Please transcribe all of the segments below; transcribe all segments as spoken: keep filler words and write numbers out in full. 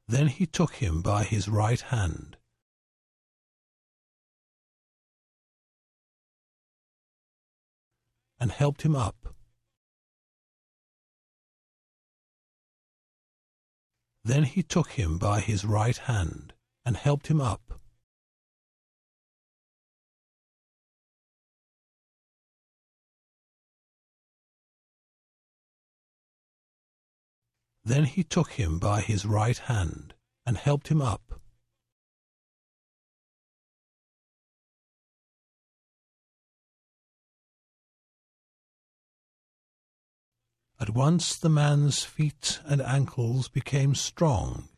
Then he took him by his right hand, and helped him up. Then he took him by his right hand, and helped him up. Then he took him by his right hand, and helped him up. At once the man's feet and ankles became strong.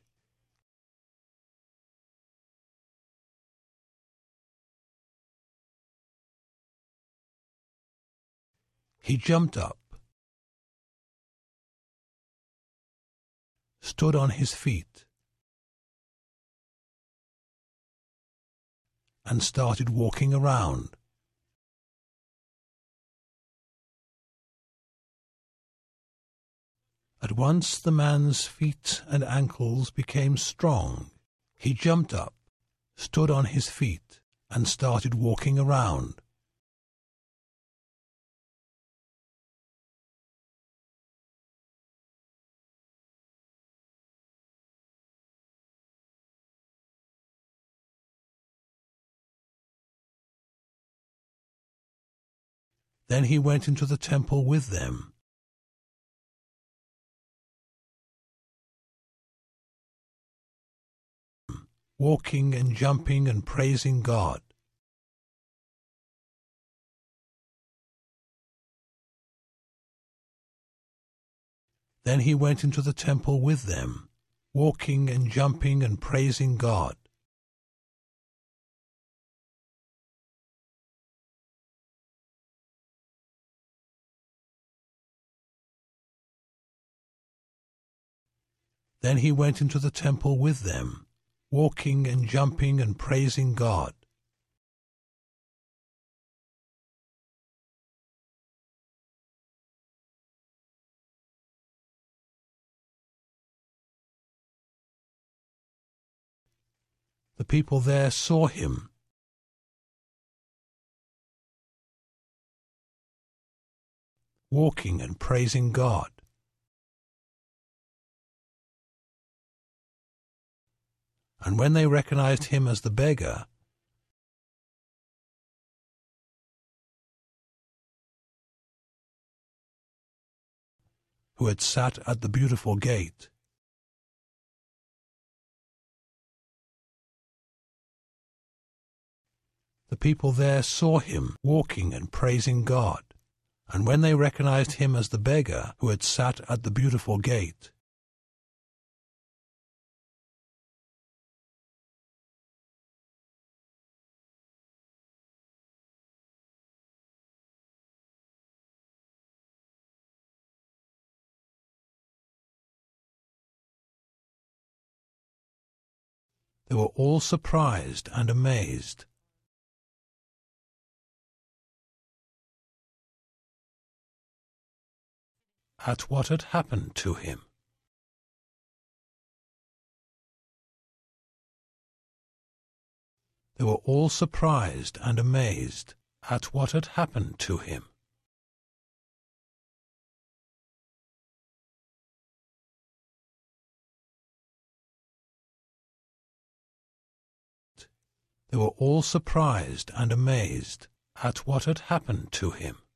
He jumped up, stood on his feet, and started walking around. At once the man's feet and ankles became strong. He jumped up, stood on his feet, and started walking around. Then he went into the temple with them. Walking and jumping and praising God. Then he went into the temple with them, walking and jumping and praising God. Then he went into the temple with them, walking and jumping and praising God. The people there saw him, walking and praising God. And when they recognized him as the beggar, who had sat at the Beautiful Gate, the people there saw him walking and praising God. And when they recognized him as the beggar who had sat at the Beautiful Gate, they were all surprised and amazed. At what had happened to him. They were all surprised and amazed at what had happened to him. They were all surprised and amazed at what had happened to him.